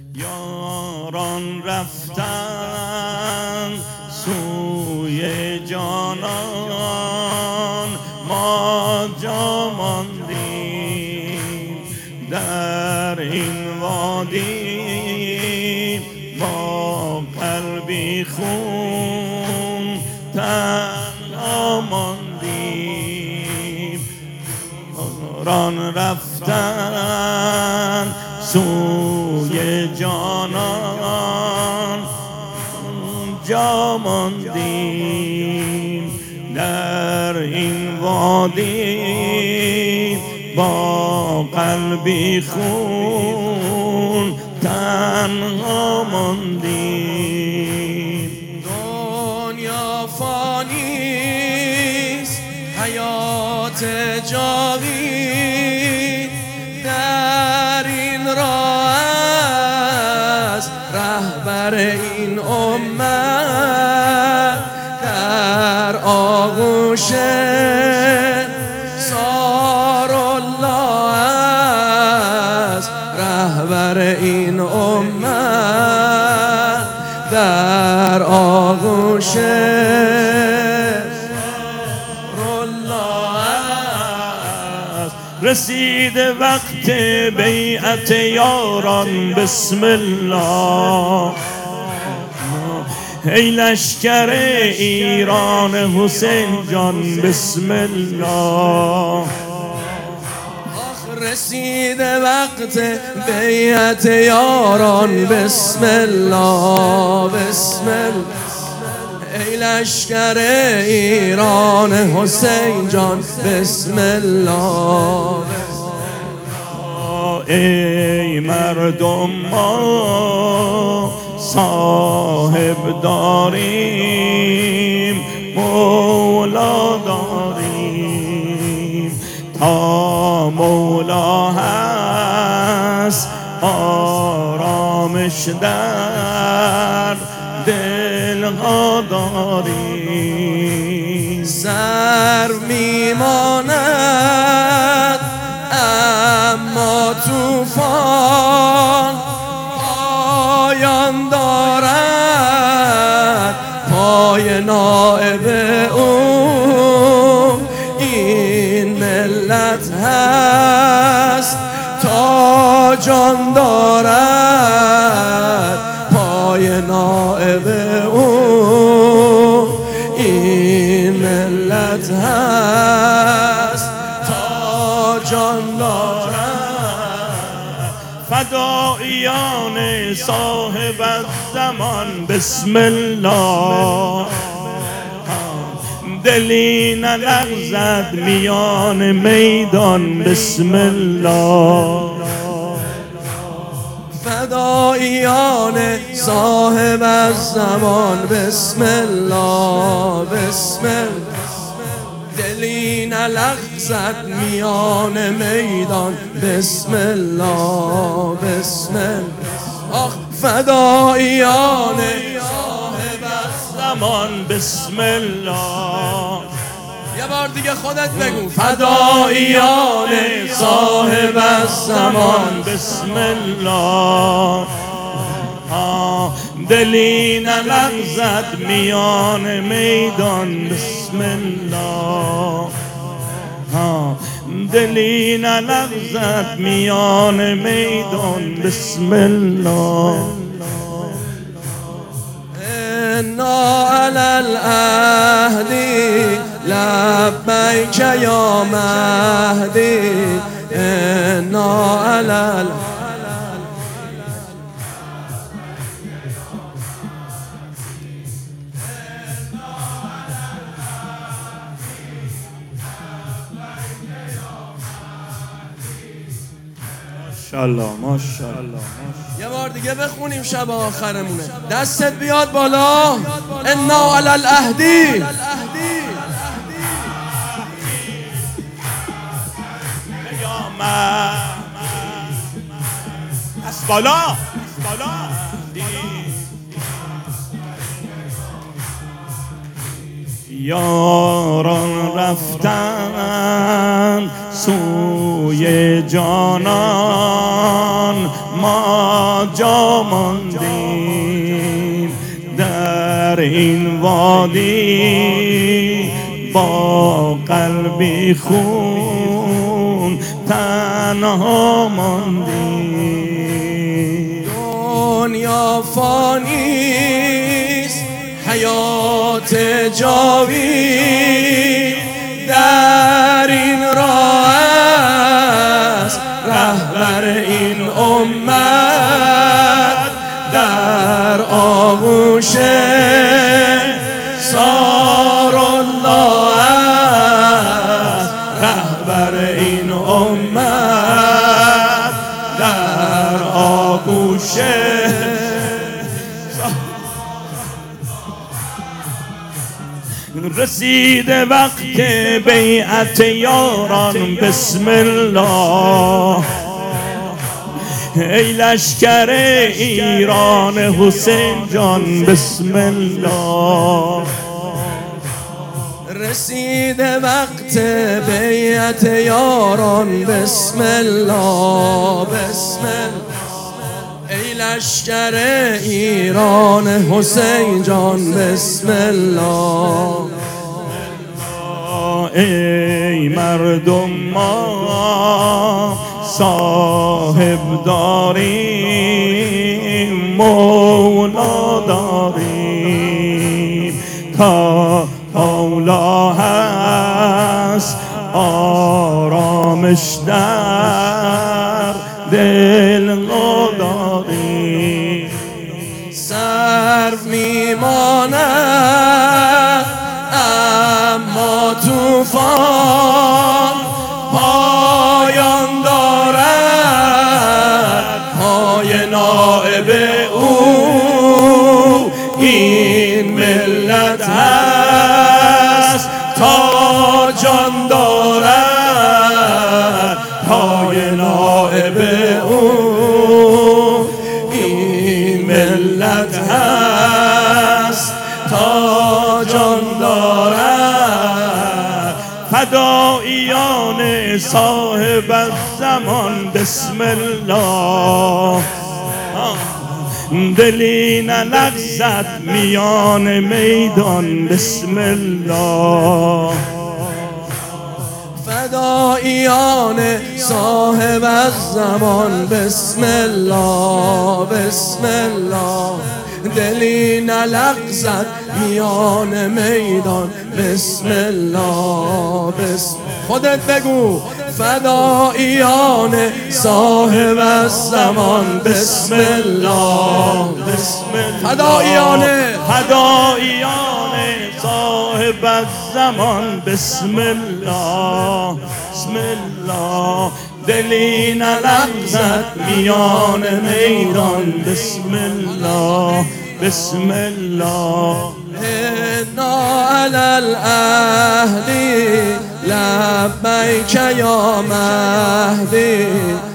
یاران رفتن سوی جانان، ما جا ماندیم در این وادی، با قلبی خون تنها ماندیم. یاران رفتن سوی جانان، جا ماندیم در این وادی، با قلبی خون تنها ماندیم. دنیا فانیست، حیات جاوید در این راه است. رهبر این امت در آغوش سارالله است. رهبر این امت در آغوش سارالله است. رسید وقت بیعت یاران، بسم الله. ای لشکر ایران حسین جان، بسم الله. رسید وقت بیعت یاران، بسم الله بسم الله. ای لشکر ایران حسین جان، بسم الله. ای مردم ما صاحب داریم، مولا داریم. تا مولا هست آرامش در دلها داریم. سر میماند اما طوفان پایان دارد، پای نائب او این ملت هست. تا جان دارد پای نائب او این ملت هست. تا جان دارد. فداییان صاحب الزمان، بسم الله. دلی نلغزد میان میدان، بسم الله. فداییان صاحب الزمان، بسم الله بسم الله. دلی نلغزد میان میدان، بسم الله بسم الله. آخ فداییان صاحب الزمان، بسم الله. یه بار دیگه خودت بگو. فداییان صاحب الزمان، بسم الله. دلی نلغزد میان میدان، بسم الله. دلی نلغزد میان میدان، بسم الله. انا علی العهد لبیک یا مهدی. انا علی العهد. ماشاءالله ماشاءالله. یه بار دیگه بخونیم شب آخرمونه. دستت بیاد بالا. انا علی العهدی. از بالا. یاران رفتن سوی جانان، ما جا ماندیم در این وادی با قلبی خون تنها ماندیم. دنیا فانیست حیات جاوید در این راه است رهبر این امت در آغوش صار الله است رهبر این امت در آغوش رسید وقت بیعت یاران بسم الله ای لشکر ایران حسین جان بسم الله. رسید وقت بیعت یاران بسم الله بسم الله. ای لشکر ایران حسین جان بسم الله. ای مردم ما صاحب داریم مولا داریم تا مولا هست آرامش در دل داریم. سرو میماند اما طوفان پایان دارد پای نائب او این ملت هست تا جان دارد پای نائب او این ملت هست تا جان دارد. فداییان صاحب الزمان بسم الله دلی نلغزد میان میدان بسم الله. فداییان صاحب الزمان بسم الله بسم الله دلی نلغزد میان میدان بسم الله بسم خودت بگو. فداییان صاحب الزمان بسم الله بسم الله. فداییان صاحب الزمان بسم الله بسم الله دلی نلغزد میان میدان بسم الله بسم الله. انا علی العهد لبیک یا مهدی